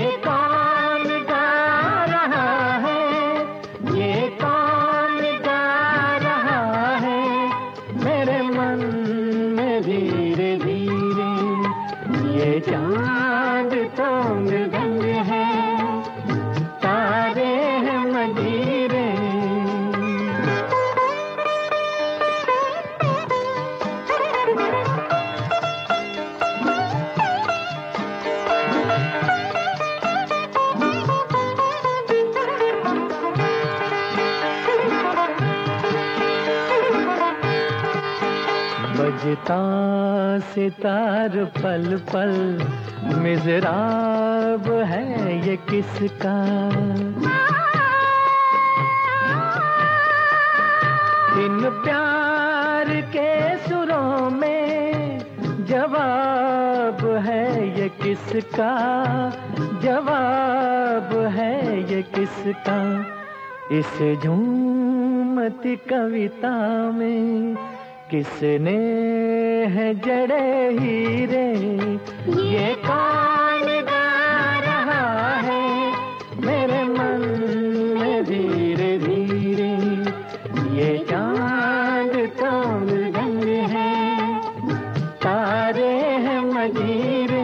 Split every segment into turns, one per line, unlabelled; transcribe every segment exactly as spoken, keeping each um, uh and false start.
ये कौन गा रहा है, ये कौन गा रहा है मेरे मन में धीरे धीरे। ये चांद तो मृदंग है, तारे हैं मजीरे। बजता सितार पल पल मिज़राब है ये किसका। इन प्यार के सुरों में जवाब है ये किसका, जवाब है ये किसका। इस झूमती कविता में किसने है जड़े हीरे। ये कौन गा रहा है मेरे मन में धीरे धीरे। ये चांद तो मृदंग है, तारे हैं मजीरे।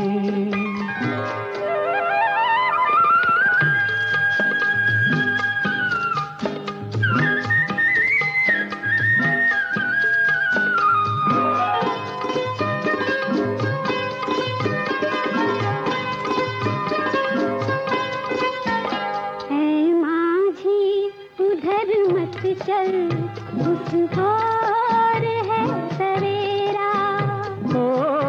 चल उस और है सवेरा।
ओ,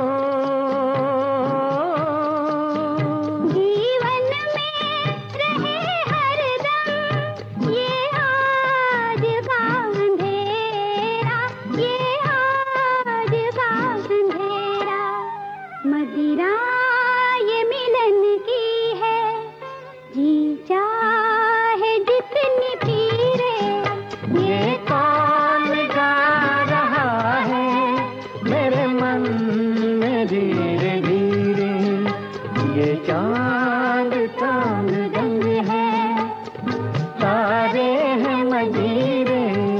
जीवन में रहे हरदम ये आज का अंधेरा, ये आज का अंधेरा। मदिरा ये मिलन की है, जी चाहे जितनी पीरे।
ये कौन गा रहा है मेरे मन में धीरे धीरे। ये चांद का मृदंग है, तारे हैं मजीरे।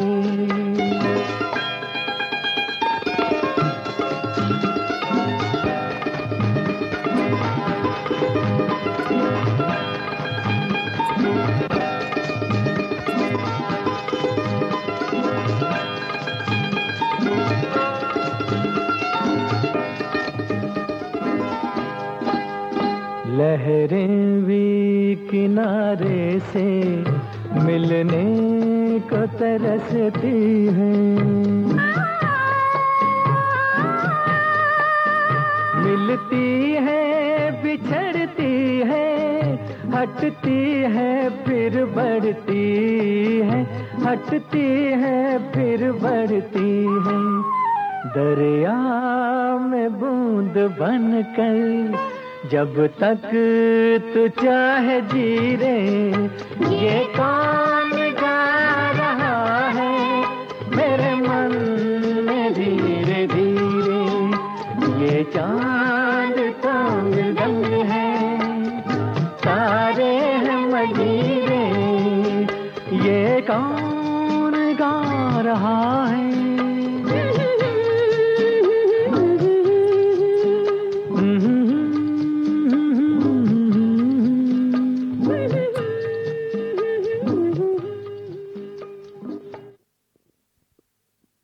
लहरें भी किनारे से मिलने को तरसती हैं। मिलती है बिछड़ती है, हटती है फिर बढ़ती है, हटती है फिर बढ़ती है। दरिया में बूंद बनकर जब तक तू चाहे जी रे। ये कौन गा रहा है मेरे मन में धीरे धीरे। ये चांद तो मृदंग है, तारे हैं मजीरे। ये कौन गा रहा है